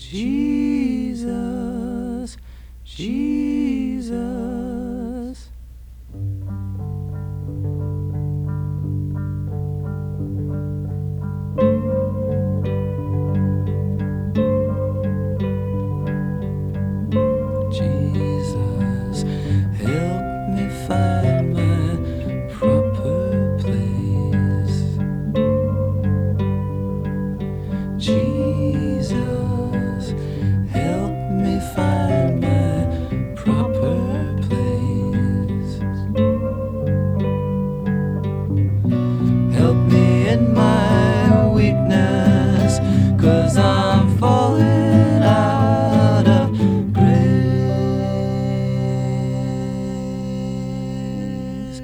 Jesus, Jesus. Jesus, help me find my proper place. Jesus, help me find my proper place. Help me in my weakness, 'cause I'm falling out of grace.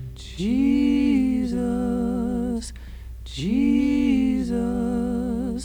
Jesus, Jesus.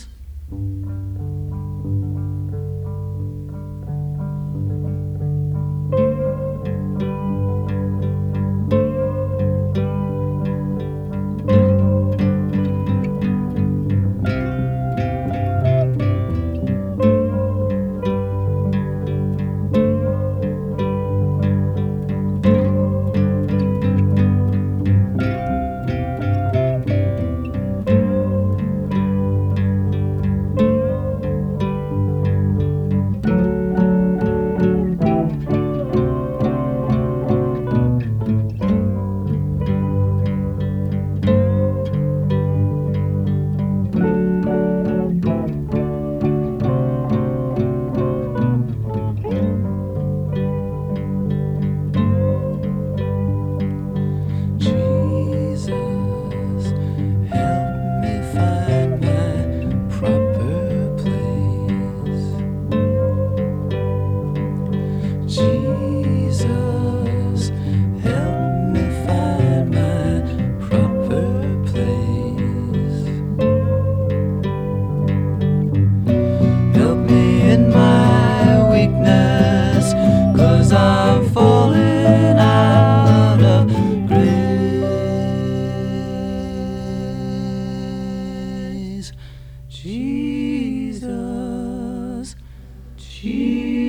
Jesus, help me find my proper place. Jesus, help me find my proper place. Help me in my weakness, 'cause I'm falling out of grace. Jesus, Jesus.